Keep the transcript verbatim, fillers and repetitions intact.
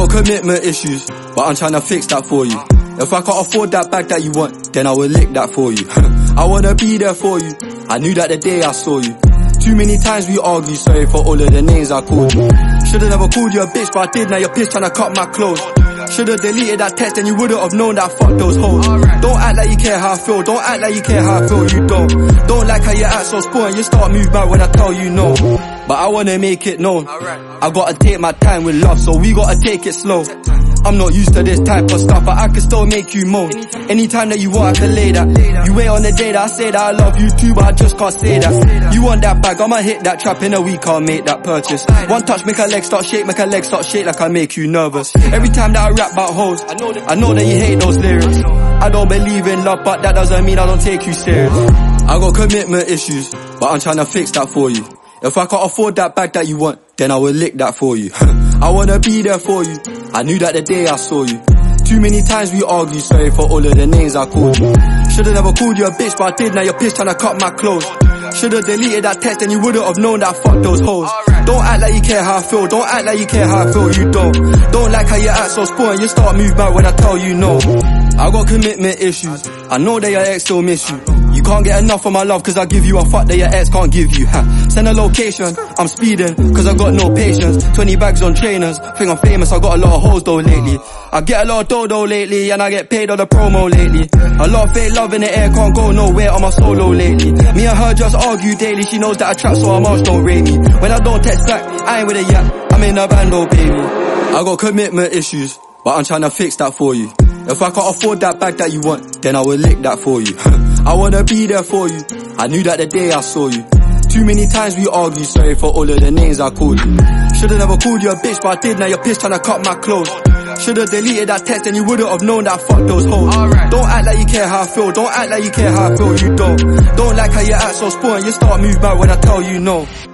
got commitment issues, but I'm trying to fix that for you. If I can't afford that bag that you want, then I will lick that for you. I wanna be there for you, I knew that the day I saw you. Too many times we argue, sorry for all of the names I called you. Should've never called you a bitch, but I did, now you're pissed trying to cut my clothes. Should've deleted that text and you wouldn't have known that I fucked those hoes. Don't act like you care how I feel, don't act like you care how I feel, you don't. Don't like how you act so spoiled, you start move back when I tell you no. But I wanna make it known, I gotta take my time with love, so we gotta take it slow. I'm not used to this type of stuff, but I can still make you moan. Anytime that you want, I can lay that. You wait on the day that I say that I love you too, but I just can't say that. You want that bag, I'ma hit that trap in a week, I'll make that purchase. One touch, make her leg start shake, make her leg start shake like I make you nervous. Every time that I rap about hoes, I know that you hate those lyrics. I don't believe in love, but that doesn't mean I don't take you serious. I got commitment issues, but I'm trying to fix that for you. If I can't afford that bag that you want, then I will lick that for you. I wanna be there for you, I knew that the day I saw you. Too many times we argue, sorry for all of the names I called you. Should've never called you a bitch, but I did, now you're pissed trying to cut my clothes. Should've deleted that text and you wouldn't have known that I fucked those hoes. Don't act like you care how I feel, don't act like you care how I feel, you don't. Don't like how you act so spoiled, you start move back when I tell you no. I got commitment issues, I know that your ex still miss you. You can't get enough of my love cause I give you a fuck that your ex can't give you. Ha. Send a location, I'm speeding cause I got no patience. Twenty bags on trainers, think I'm famous, I got a lot of hoes though lately. I get a lot of dough though lately, and I get paid on the promo lately. A lot of fake love in the air, can't go nowhere on my solo lately. Me and her just argue daily, she knows that I trap so her mouth don't rate me. When I don't text back, I ain't with a yap, I'm in a bando baby. I got commitment issues, but I'm trying to fix that for you. If I can't afford that bag that you want, then I will lick that for you. I wanna be there for you, I knew that the day I saw you. Too many times we argue, sorry for all of the names I called you. Should've never called you a bitch, but I did, now you're pissed trying to cut my clothes. Should've deleted that text and you wouldn't have known that I fucked those hoes. Don't act like you care how I feel, don't act like you care how I feel, you don't. Don't like how you act so spoiled, you start move back when I tell you no.